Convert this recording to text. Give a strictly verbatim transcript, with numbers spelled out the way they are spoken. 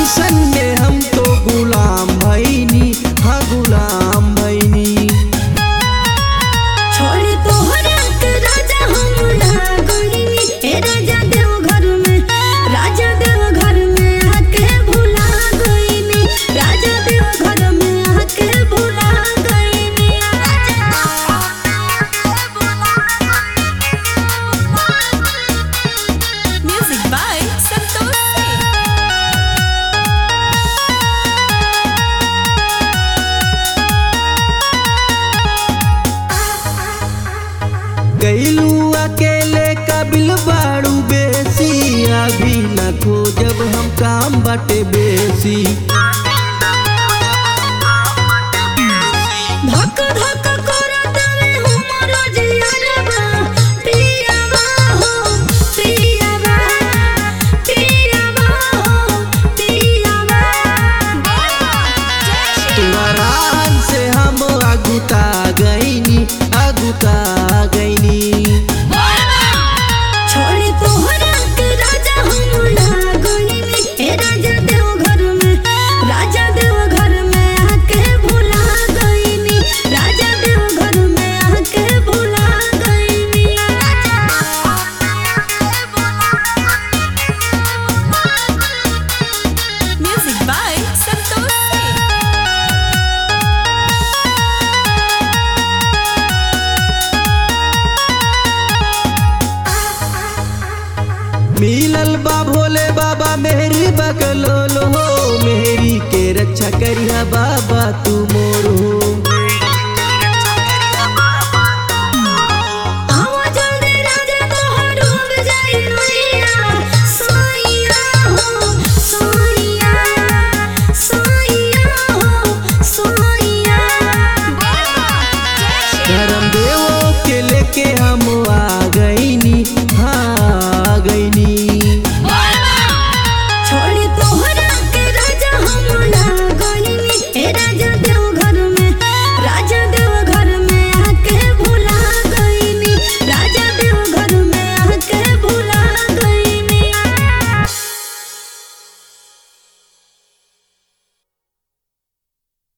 Tension में हम तो गुलाम भईनी, हाँ गुलाम भईनी। छोड़ी तोहरा के राजा हम ना गईनी, ए राजा देव घर में, राजा देव घर में आके भुला गईनी, राजा देव घर में आके भुला गईनी। Music by Santosh Singh. गईलू अकेले काबिल बाड़ू बेसी, अभी न खोजब हम काम बाटे बेसी। धक धक करत रे हमरो जियरबा, पियावा हो पियावा, पियावा हो पियावा। तुहरान से हम अगुता गईनी, अगुता गईनी। छोड़ी तोहरा के राजा हम ना गईनी, ए राजा देव घर में, राजा देव घर में आके भुला गईनी, राजा देव घर में आके भुला गईनी। Music by Santosh Singh. मिलल बा भोले बाबा मेहरी बकलोल हो, मेहरी के रक्षा करिया बाबा तू मोर।